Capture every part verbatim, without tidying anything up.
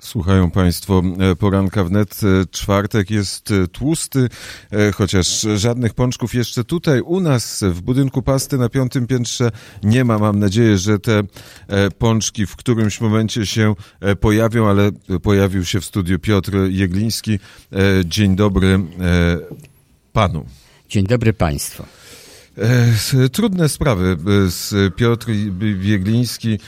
Słuchają Państwo Poranka Wnet. Czwartek jest tłusty, chociaż żadnych pączków jeszcze tutaj u nas w budynku Pasty na piątym piętrze nie ma. Mam nadzieję, że te pączki w którymś momencie się pojawią, ale pojawił się w studiu Piotr Jegliński. Dzień dobry panu. Dzień dobry państwu. Trudne sprawy. Piotr Jegliński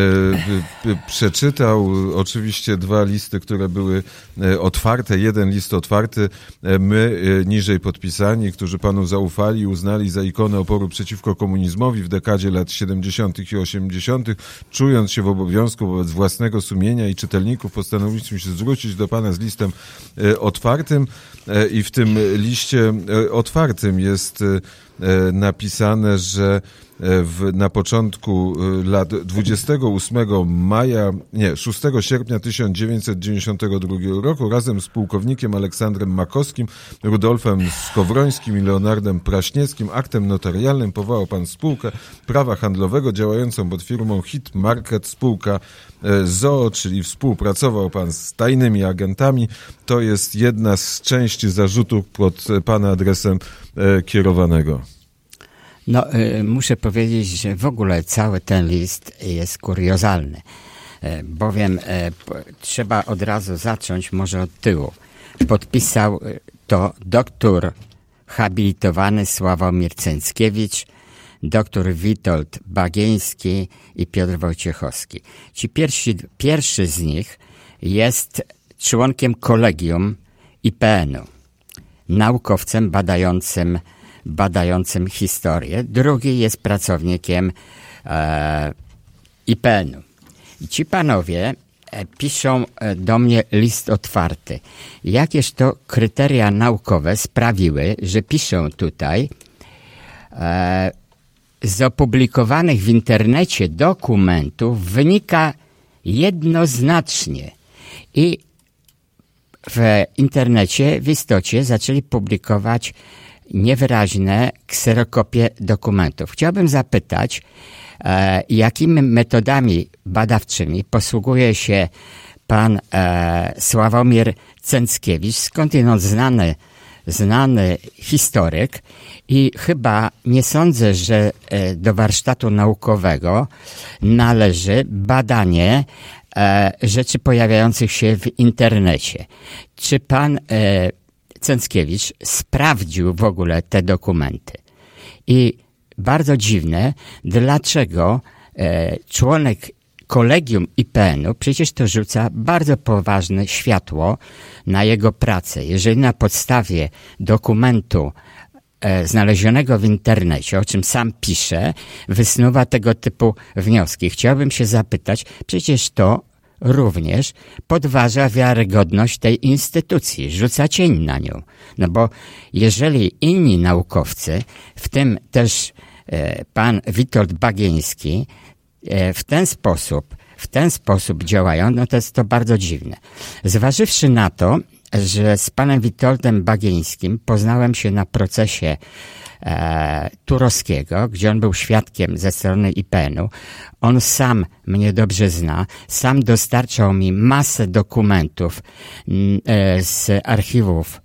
przeczytał oczywiście dwa listy, które były otwarte. Jeden list otwarty. My, niżej podpisani, którzy panu zaufali i uznali za ikonę oporu przeciwko komunizmowi w dekadzie lat siedemdziesiątych i osiemdziesiątych, czując się w obowiązku wobec własnego sumienia i czytelników, postanowiliśmy się zwrócić do pana z listem otwartym i w tym liście otwartym jest napisane, że w, na początku lat dwudziestego ósmego maja, nie, szóstego sierpnia tysiąc dziewięćset dziewięćdziesiątego drugiego roku razem z pułkownikiem Aleksandrem Makowskim, Rudolfem Skowrońskim i Leonardem Praśniewskim aktem notarialnym powołał pan spółkę prawa handlowego działającą pod firmą Hit Market, spółka z o o, czyli współpracował pan z tajnymi agentami. To jest jedna z części zarzutów pod pana adresem kierowanego. No, y, muszę powiedzieć, że w ogóle cały ten list jest kuriozalny, y, bowiem y, po, trzeba od razu zacząć może od tyłu. Podpisał to doktor habilitowany Sławomir Cęckiewicz, doktor Witold Bagieński i Piotr Wojciechowski. Ci pierwsi, pierwszy z nich jest członkiem kolegium I P N-u, naukowcem badającym badającym historię. Drugi jest pracownikiem e, I P N-u. I ci panowie e, piszą e, do mnie list otwarty. Jakież to kryteria naukowe sprawiły, że piszą tutaj e, z opublikowanych w internecie dokumentów wynika jednoznacznie i w internecie w istocie zaczęli publikować niewyraźne kserokopie dokumentów. Chciałbym zapytać, e, jakimi metodami badawczymi posługuje się pan e, Sławomir Cęckiewicz, skądinąd znany, znany historyk, i chyba nie sądzę, że e, do warsztatu naukowego należy badanie e, rzeczy pojawiających się w internecie. Czy pan e, Cęckiewicz sprawdził w ogóle te dokumenty? I bardzo dziwne, dlaczego e, członek kolegium I P N-u przecież to rzuca bardzo poważne światło na jego pracę. Jeżeli na podstawie dokumentu e, znalezionego w internecie, o czym sam pisze, wysnuwa tego typu wnioski. Chciałbym się zapytać, przecież to również podważa wiarygodność tej instytucji, rzuca cień na nią. No bo jeżeli inni naukowcy, w tym też e, pan Witold Bagieński, e, w ten sposób, w ten sposób działają, no to jest to bardzo dziwne. Zważywszy na to, że z panem Witoldem Bagieńskim poznałem się na procesie e, Turowskiego, gdzie on był świadkiem ze strony I P N-u. On sam mnie dobrze zna, sam dostarczał mi masę dokumentów e, z archiwów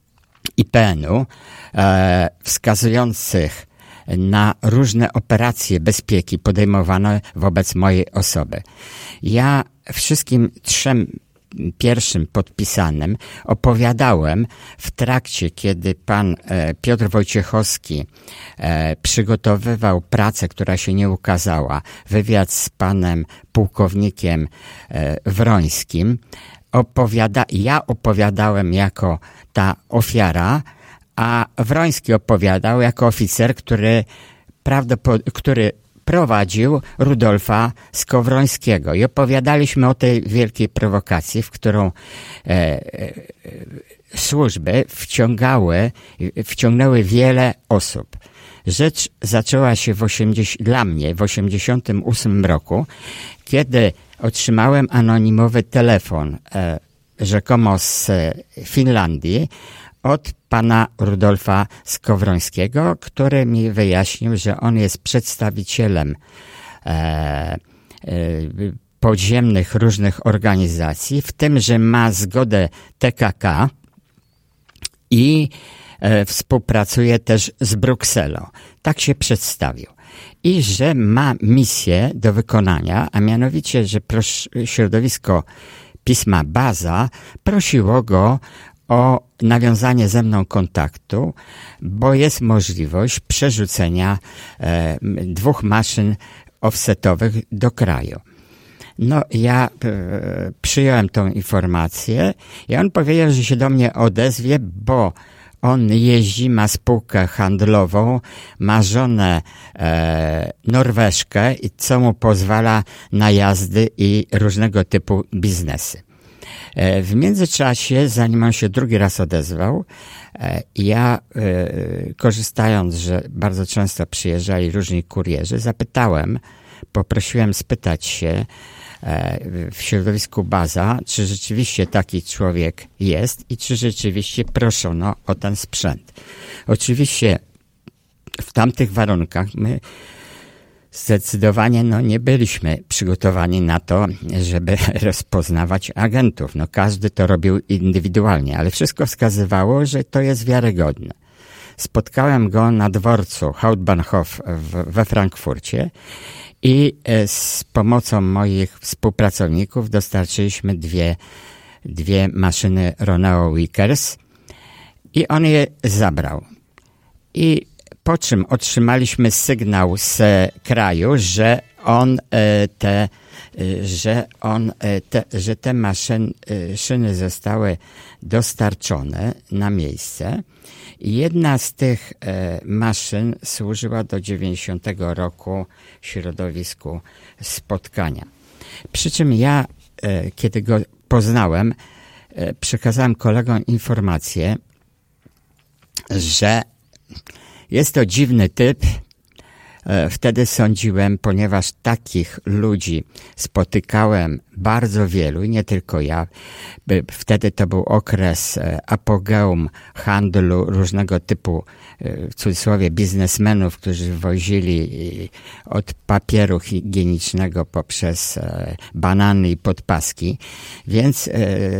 I P N-u e, wskazujących na różne operacje bezpieki podejmowane wobec mojej osoby. Ja wszystkim trzem pierwszym podpisanym opowiadałem w trakcie, kiedy pan e, Piotr Wojciechowski e, przygotowywał pracę, która się nie ukazała, wywiad z panem pułkownikiem e, Wrońskim. Opowiada, ja opowiadałem jako ta ofiara, a Wroński opowiadał jako oficer, który prawdopodobnie, który prowadził Rudolfa Skowrońskiego i opowiadaliśmy o tej wielkiej prowokacji, w którą e, e, służby wciągały, wciągnęły wiele osób. Rzecz zaczęła się w osiemdziesiątym, dla mnie w osiemdziesiątym ósmym roku, kiedy otrzymałem anonimowy telefon e, rzekomo z Finlandii od pana Rudolfa Skowrońskiego, który mi wyjaśnił, że on jest przedstawicielem e, e, podziemnych różnych organizacji, w tym, że ma zgodę T K K i e, współpracuje też z Brukselą. Tak się przedstawił. I że ma misję do wykonania, a mianowicie, że pros- środowisko pisma Baza prosiło go o nawiązanie ze mną kontaktu, bo jest możliwość przerzucenia e, dwóch maszyn offsetowych do kraju. No ja e, przyjąłem tą informację i on powiedział, że się do mnie odezwie, bo on jeździ, ma spółkę handlową, ma żonę e, Norweżkę, co mu pozwala na jazdy i różnego typu biznesy. E, w międzyczasie, zanim on się drugi raz odezwał, e, ja e, korzystając, że bardzo często przyjeżdżali różni kurierzy, zapytałem, poprosiłem spytać się w środowisku Baza, czy rzeczywiście taki człowiek jest i czy rzeczywiście proszono o ten sprzęt. Oczywiście w tamtych warunkach my zdecydowanie no, nie byliśmy przygotowani na to, żeby rozpoznawać agentów. No, każdy to robił indywidualnie, ale wszystko wskazywało, że to jest wiarygodne. Spotkałem go na dworcu Hauptbahnhof we Frankfurcie i z pomocą moich współpracowników dostarczyliśmy dwie, dwie maszyny Roneo Wickers i on je zabrał. I po czym otrzymaliśmy sygnał z kraju, że on te, że on te, że te maszyny zostały dostarczone na miejsce. Jedna z tych e, maszyn służyła do dziewięćdziesiątego roku środowisku spotkania. Przy czym ja, e, kiedy go poznałem, e, przekazałem kolegom informację, że jest to dziwny typ. E, wtedy sądziłem, ponieważ takich ludzi spotykałem bardzo wielu, i nie tylko ja. Wtedy to był okres apogeum handlu różnego typu, w cudzysłowie, biznesmenów, którzy wozili od papieru higienicznego poprzez banany i podpaski. Więc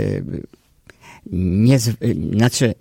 nie, znaczy,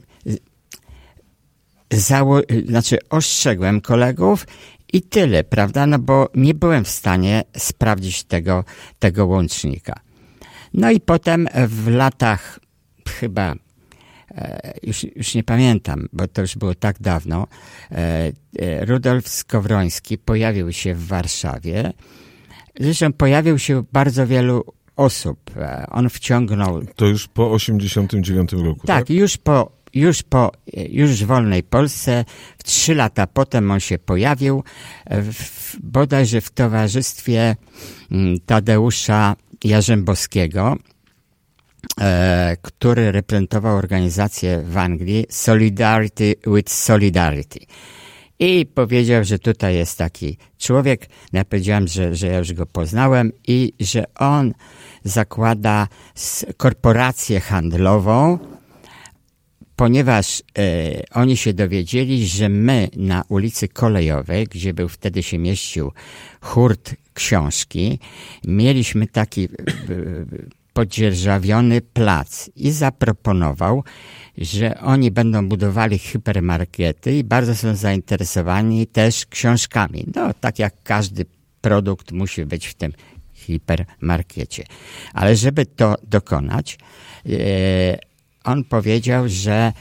zało, znaczy ostrzegłem kolegów i tyle, prawda? No bo nie byłem w stanie sprawdzić tego, tego łącznika. No i potem w latach chyba, e, już, już nie pamiętam, bo to już było tak dawno, e, e, Rudolf Skowroński pojawił się w Warszawie. Zresztą pojawił się bardzo wielu osób. E, on wciągnął... To już po osiemdziesiątym dziewiątym roku, tak? Tak, już po... Już po, już w wolnej Polsce, w trzy lata potem on się pojawił, w, bodajże w towarzystwie Tadeusza Jarzębowskiego, e, który reprezentował organizację w Anglii Solidarity with Solidarity. I powiedział, że tutaj jest taki człowiek, ja powiedziałem, że, że ja już go poznałem i że on zakłada korporację handlową, ponieważ e, oni się dowiedzieli, że my na ulicy Kolejowej, gdzie był wtedy się mieścił hurt książki, mieliśmy taki e, podzierżawiony plac i zaproponował, że oni będą budowali hipermarkety i bardzo są zainteresowani też książkami. No, tak jak każdy produkt musi być w tym hipermarkecie. Ale żeby to dokonać, e, on powiedział, że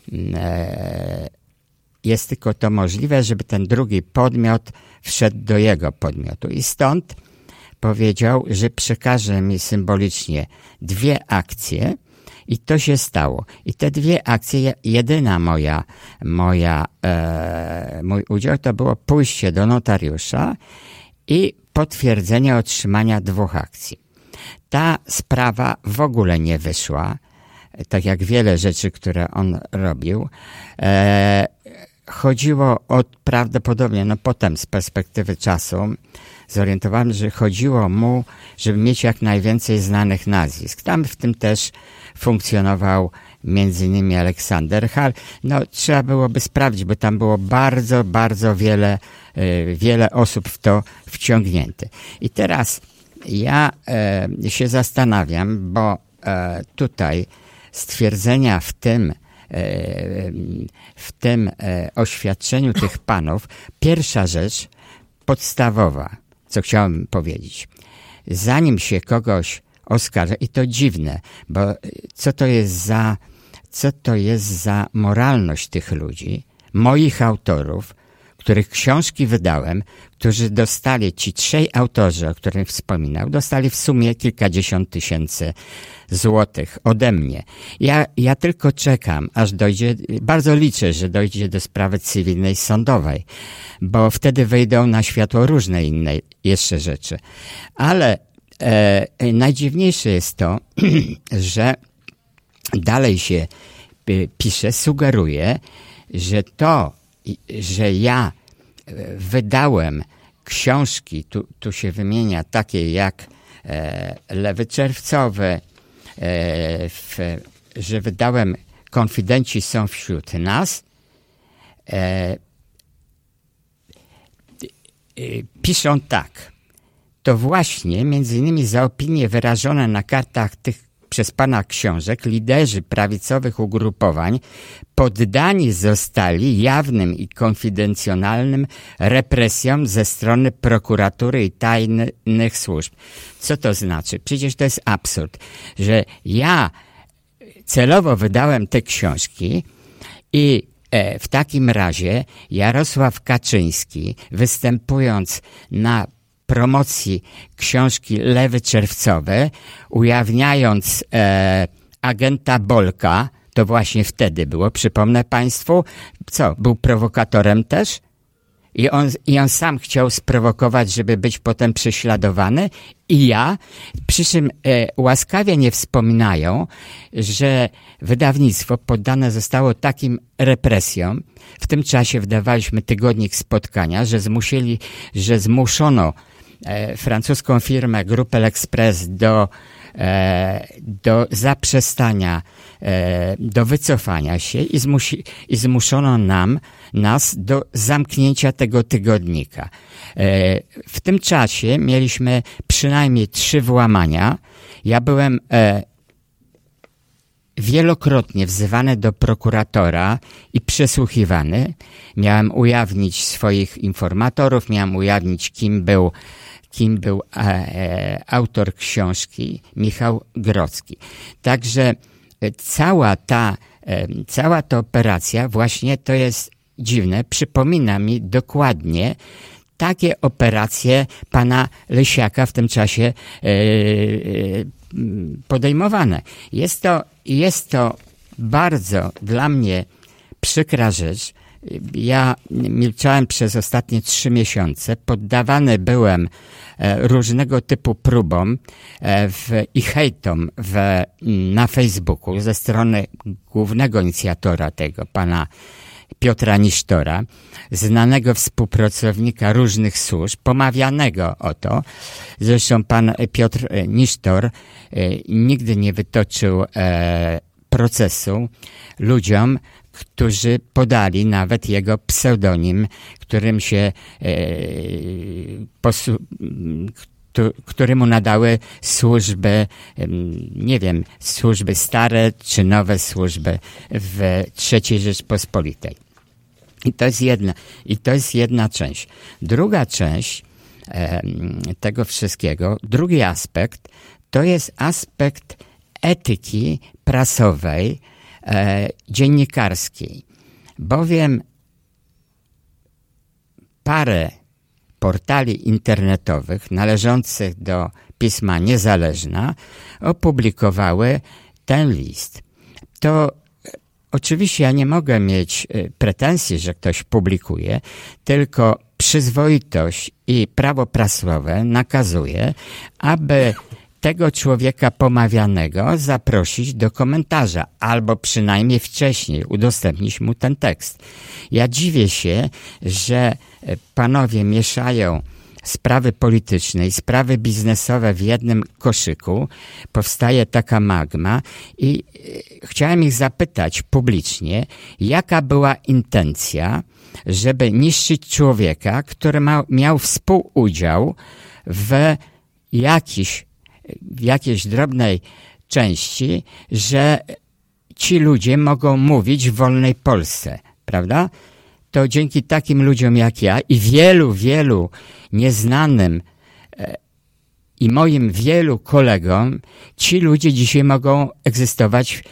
e, jest tylko to możliwe, żeby ten drugi podmiot wszedł do jego podmiotu. I stąd powiedział, że przekaże mi symbolicznie dwie akcje i to się stało. I te dwie akcje, jedyna moja, moja e, mój udział to było pójście do notariusza i potwierdzenie otrzymania dwóch akcji. Ta sprawa w ogóle nie wyszła, tak jak wiele rzeczy, które on robił. E, chodziło o prawdopodobnie, no potem z perspektywy czasu zorientowałem, że chodziło mu, żeby mieć jak najwięcej znanych nazwisk. Tam w tym też funkcjonował między innymi Aleksander Hall. No trzeba byłoby sprawdzić, bo tam było bardzo, bardzo wiele, wiele osób w to wciągnięte. I teraz ja e, się zastanawiam, bo e, tutaj stwierdzenia w tym, e, w tym e, oświadczeniu tych panów, pierwsza rzecz podstawowa, co chciałem powiedzieć. Zanim się kogoś oskarża, i to dziwne, bo co to jest za, co to jest za moralność tych ludzi, moich autorów, których książki wydałem, którzy dostali, ci trzej autorzy, o których wspominał, dostali w sumie kilkadziesiąt tysięcy złotych ode mnie. Ja, ja tylko czekam, aż dojdzie, bardzo liczę, że dojdzie do sprawy cywilnej sądowej, bo wtedy wyjdą na światło różne inne jeszcze rzeczy. Ale e, najdziwniejsze jest to, że dalej się pisze, sugeruje, że to, że ja wydałem książki, tu, tu się wymienia takie jak e, Lewy Czerwcowy, e, w, że wydałem Konfidenci są wśród nas, e, e, piszą tak. To właśnie między innymi za opinie wyrażone na kartach tych przez pana książek liderzy prawicowych ugrupowań poddani zostali jawnym i konfidencjonalnym represjom ze strony prokuratury i tajnych służb. Co to znaczy? Przecież to jest absurd, że ja celowo wydałem te książki i w takim razie Jarosław Kaczyński, występując na promocji książki Lewy Czerwcowe, ujawniając e, agenta Bolka, to właśnie wtedy było, przypomnę państwu, co, był prowokatorem też? I on, i on sam chciał sprowokować, żeby być potem prześladowany i ja, przy czym e, łaskawie nie wspominają, że wydawnictwo poddane zostało takim represjom. W tym czasie wydawaliśmy tygodnik Spotkania, że zmusili, że zmuszono e, francuską firmę Grupę Express do E, do zaprzestania, e, do wycofania się i, zmusi, i zmuszono nam, nas do zamknięcia tego tygodnika. E, w tym czasie mieliśmy przynajmniej trzy włamania. Ja byłem e, wielokrotnie wzywany do prokuratora i przesłuchiwany. Miałem ujawnić swoich informatorów, miałem ujawnić, kim był kim był e, e, autor książki Michał Grodzki. Także e, cała ta, e, cała ta operacja właśnie to jest dziwne, przypomina mi dokładnie takie operacje pana Lysiaka w tym czasie e, e, podejmowane. Jest to, jest to bardzo dla mnie przykra rzecz. Ja milczałem przez ostatnie trzy miesiące, poddawany byłem różnego typu próbom w, i hejtom w, na Facebooku ze strony głównego inicjatora tego, pana Piotra Nisztora, znanego współpracownika różnych służb, pomawianego o to. Zresztą pan Piotr Nisztor nigdy nie wytoczył procesu ludziom, którzy podali nawet jego pseudonim, którym się, e, posu, któremu nadały służby, e, nie wiem, służby stare czy nowe służby w trzeciej Rzeczpospolitej. I to jest jedna, i to jest jedna część. Druga część e, tego wszystkiego, drugi aspekt, to jest aspekt etyki prasowej, E, dziennikarskiej, bowiem parę portali internetowych należących do pisma Niezależna opublikowały ten list. To oczywiście ja nie mogę mieć pretensji, że ktoś publikuje, tylko przyzwoitość i prawo prasowe nakazuje, aby tego człowieka pomawianego zaprosić do komentarza, albo przynajmniej wcześniej udostępnić mu ten tekst. Ja dziwię się, że panowie mieszają sprawy polityczne i sprawy biznesowe w jednym koszyku. Powstaje taka magma i chciałem ich zapytać publicznie, jaka była intencja, żeby niszczyć człowieka, który ma, miał współudział w jakiś, w jakiejś drobnej części, że ci ludzie mogą mówić w wolnej Polsce, prawda? To dzięki takim ludziom jak ja i wielu, wielu nieznanym i moim wielu kolegom, ci ludzie dzisiaj mogą egzystować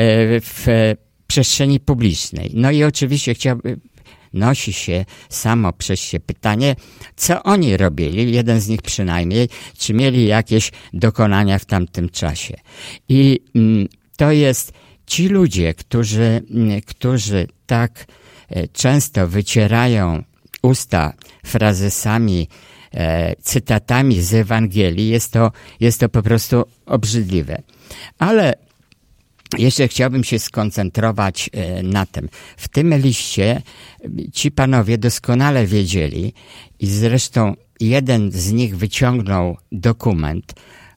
w przestrzeni publicznej. No i oczywiście chciałbym, nosi się samo przez się pytanie, co oni robili, jeden z nich przynajmniej, czy mieli jakieś dokonania w tamtym czasie. I to jest ci ludzie, którzy, którzy tak często wycierają usta frazesami, cytatami z Ewangelii, jest to, jest to po prostu obrzydliwe. Ale jeszcze chciałbym się skoncentrować na tym. W tym liście ci panowie doskonale wiedzieli i zresztą jeden z nich wyciągnął dokument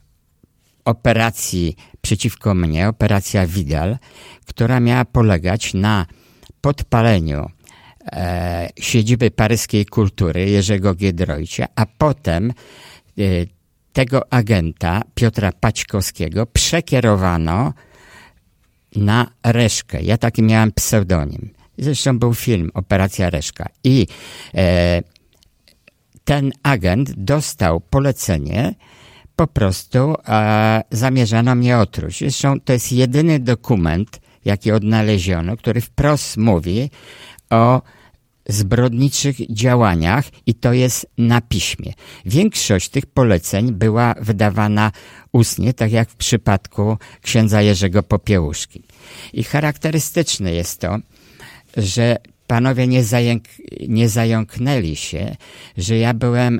operacji przeciwko mnie, operacja Widal, która miała polegać na podpaleniu e, siedziby paryskiej kultury Jerzego Giedroycia, a potem e, tego agenta Piotra Paćkowskiego przekierowano na Reszkę. Ja taki miałem pseudonim. Zresztą był film Operacja Reszka. I e, ten agent dostał polecenie, po prostu e, zamierzano mnie otruć. Zresztą to jest jedyny dokument, jaki odnaleziono, który wprost mówi o zbrodniczych działaniach i to jest na piśmie. Większość tych poleceń była wydawana ustnie, tak jak w przypadku księdza Jerzego Popiełuszki. I charakterystyczne jest to, że panowie nie, zająk nie zająknęli się, że ja byłem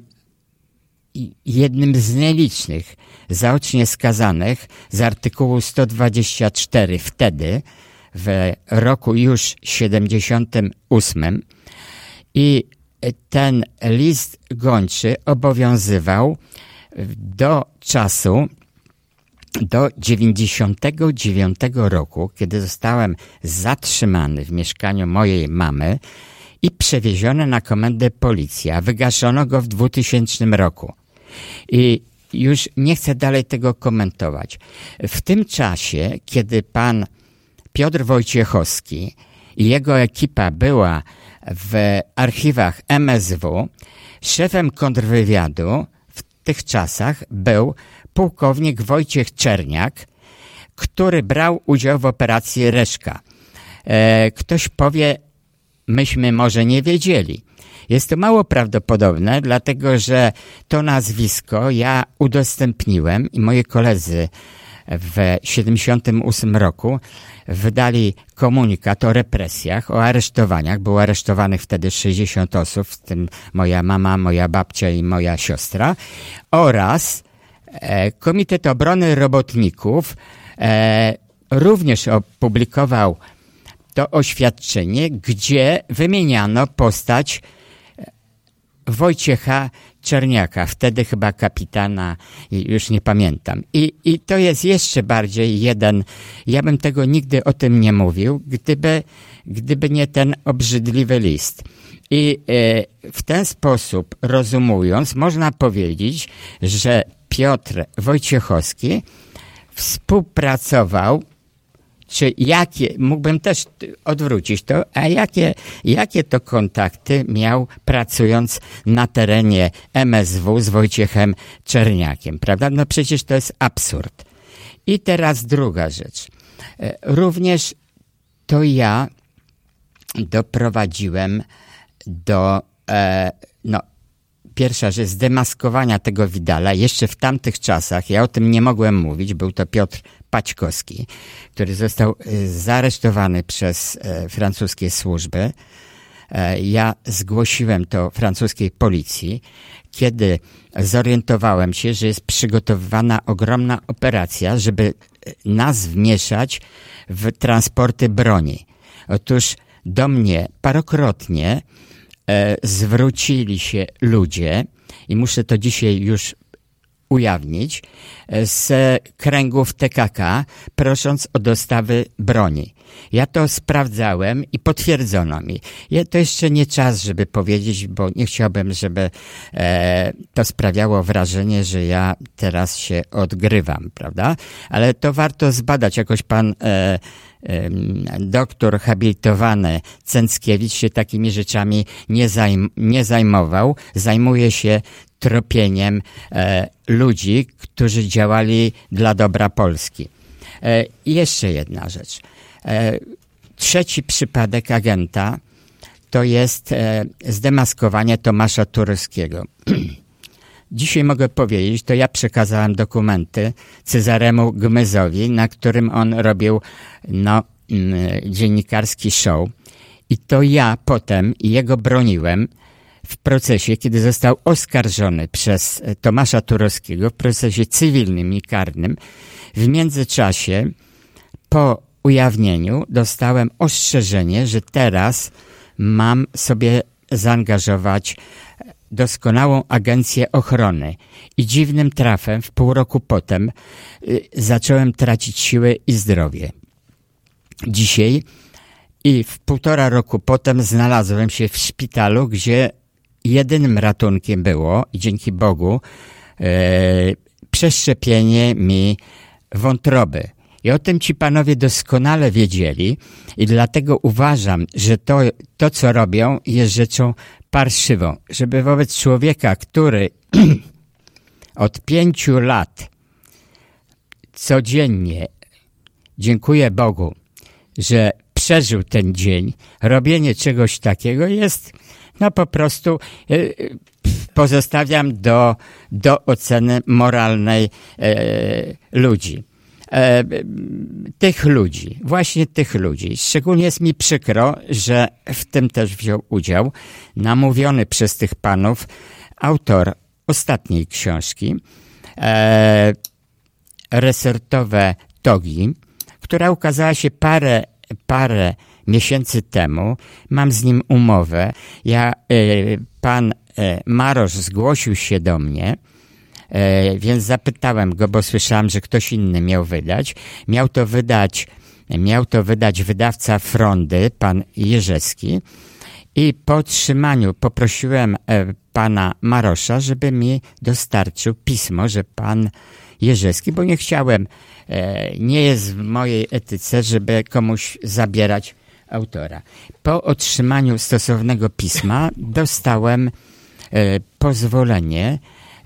jednym z nielicznych zaocznie skazanych z artykułu sto dwadzieścia cztery wtedy, w roku już siedemdziesiątym ósmym i ten list gończy obowiązywał do czasu, do dziewięćdziesiątego dziewiątego roku, kiedy zostałem zatrzymany w mieszkaniu mojej mamy i przewieziony na komendę policji, a wygaszono go w dwutysięcznym roku. I już nie chcę dalej tego komentować. W tym czasie, kiedy pan Piotr Wojciechowski i jego ekipa była w archiwach M S W, szefem kontrwywiadu w tych czasach był pułkownik Wojciech Czerniak, który brał udział w operacji Reszka. E, ktoś powie, myśmy może nie wiedzieli. Jest to mało prawdopodobne, dlatego że to nazwisko ja udostępniłem i moi koledzy w siedemdziesiątym ósmym roku wydali komunikat o represjach, o aresztowaniach. Było aresztowanych wtedy sześćdziesiąt osób, w tym moja mama, moja babcia i moja siostra, oraz e, Komitet Obrony Robotników e, również opublikował to oświadczenie, gdzie wymieniano postać Wojciecha Czerniaka, wtedy chyba kapitana, już nie pamiętam. I, I to jest jeszcze bardziej jeden, ja bym tego nigdy o tym nie mówił, gdyby, gdyby nie ten obrzydliwy list. I e, w ten sposób rozumując, można powiedzieć, że Piotr Wojciechowski współpracował, czy jakie, mógłbym też odwrócić to, a jakie, jakie to kontakty miał pracując na terenie M S W z Wojciechem Czerniakiem, prawda? No przecież to jest absurd. I teraz druga rzecz. Również to ja doprowadziłem do, e, no, pierwsza rzecz, zdemaskowania tego Widala. Jeszcze w tamtych czasach, ja o tym nie mogłem mówić, był to Piotr Paćkowski, który został zaaresztowany przez e, francuskie służby. E, ja zgłosiłem to francuskiej policji, kiedy zorientowałem się, że jest przygotowywana ogromna operacja, żeby nas wmieszać w transporty broni. Otóż do mnie parokrotnie e, zwrócili się ludzie i muszę to dzisiaj już ujawnić z kręgów T K K, prosząc o dostawy broni. Ja to sprawdzałem i potwierdzono mi. Ja, to jeszcze nie czas, żeby powiedzieć, bo nie chciałbym, żeby e, to sprawiało wrażenie, że ja teraz się odgrywam, prawda? Ale to warto zbadać. Jakoś pan e, e, doktor habilitowany Cęckiewicz się takimi rzeczami nie, zajm, nie zajmował. Zajmuje się tropieniem e, ludzi, którzy działali dla dobra Polski. E, I jeszcze jedna rzecz. E, trzeci przypadek agenta to jest e, zdemaskowanie Tomasza Turowskiego. Dzisiaj mogę powiedzieć, to ja przekazałem dokumenty Cezaremu Gmyzowi, na którym on robił no, mm, dziennikarski show. I to ja potem jego broniłem w procesie, kiedy został oskarżony przez Tomasza Turowskiego w procesie cywilnym i karnym. W międzyczasie po ujawnieniu dostałem ostrzeżenie, że teraz mam sobie zaangażować doskonałą agencję ochrony. I dziwnym trafem w pół roku potem y, zacząłem tracić siłę i zdrowie. Dzisiaj i w półtora roku potem znalazłem się w szpitalu, gdzie jedynym ratunkiem było, i dzięki Bogu, y, przeszczepienie mi wątroby. I o tym ci panowie doskonale wiedzieli i dlatego uważam, że to, to co robią, jest rzeczą parszywą. Żeby wobec człowieka, który od pięciu lat codziennie, dziękuję Bogu, że przeżył ten dzień, robienie czegoś takiego jest, no po prostu yy, pozostawiam do, do oceny moralnej yy, ludzi. E, tych ludzi, właśnie tych ludzi. Szczególnie jest mi przykro, że w tym też wziął udział namówiony przez tych panów autor ostatniej książki e, Resortowe Togi, która ukazała się parę, parę miesięcy temu. Mam z nim umowę. Ja, e, pan e, Marosz zgłosił się do mnie, E, więc zapytałem go, bo słyszałem, że ktoś inny miał wydać. Miał to wydać, miał to wydać wydawca Frondy, pan Jerzewski. I po otrzymaniu poprosiłem e, pana Marosza, żeby mi dostarczył pismo, że pan Jerzewski, bo nie chciałem, e, nie jest w mojej etyce, żeby komuś zabierać autora. Po otrzymaniu stosownego pisma dostałem e, pozwolenie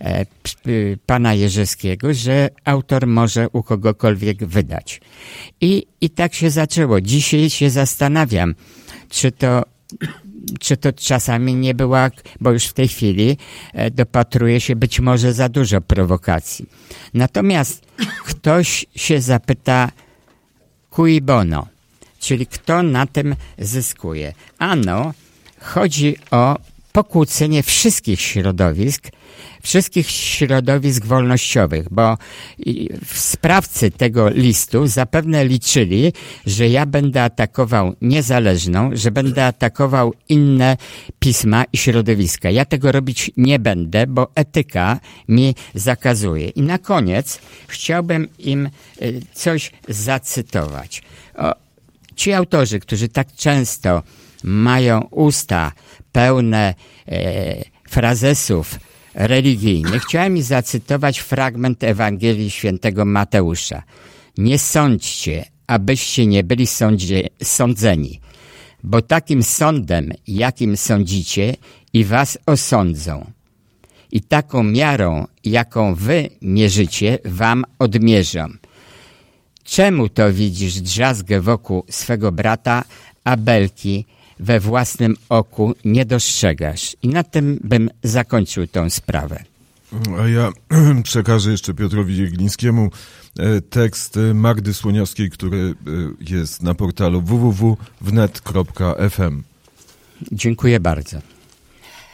pana Jerzewskiego, że autor może u kogokolwiek wydać. I, i tak się zaczęło. Dzisiaj się zastanawiam, czy to, czy to czasami nie była, bo już w tej chwili dopatruje się być może za dużo prowokacji. Natomiast ktoś się zapyta cui bono, czyli kto na tym zyskuje. Ano, chodzi o pokłócenie wszystkich środowisk, wszystkich środowisk wolnościowych, bo sprawcy tego listu zapewne liczyli, że ja będę atakował Niezależną, że będę atakował inne pisma i środowiska. Ja tego robić nie będę, bo etyka mi zakazuje. I na koniec chciałbym im coś zacytować. O, ci autorzy, którzy tak często mają usta pełne e, frazesów religijnych, chciałem mi zacytować fragment Ewangelii Świętego Mateusza. Nie sądźcie, abyście nie byli sądzie, sądzeni, bo takim sądem, jakim sądzicie, i was osądzą. I taką miarą, jaką wy mierzycie, wam odmierzą. Czemu to widzisz drzazgę wokół swego brata, a belki we własnym oku nie dostrzegasz? I na tym bym zakończył tą sprawę. A ja przekażę jeszcze Piotrowi Jeglinskiemu tekst Magdy Słoniowskiej, który jest na portalu w w w kropka w net kropka f m. Dziękuję bardzo.